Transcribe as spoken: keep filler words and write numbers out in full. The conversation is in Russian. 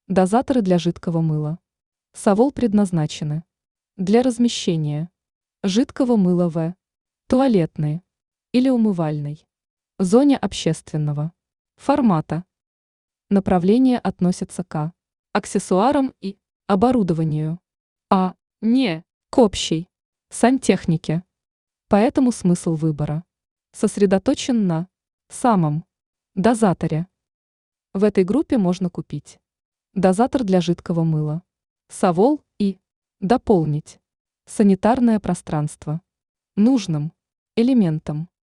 Дозаторы для жидкого мыла. Совол предназначены для размещения жидкого мыла в туалетной или умывальной зоне общественного формата. Направление относится к аксессуарам и оборудованию, а не к общей сантехнике. Поэтому смысл выбора сосредоточен на самом дозаторе. В этой группе можно купить дозатор для жидкого мыла, совол и дополнить санитарное пространство нужным элементом.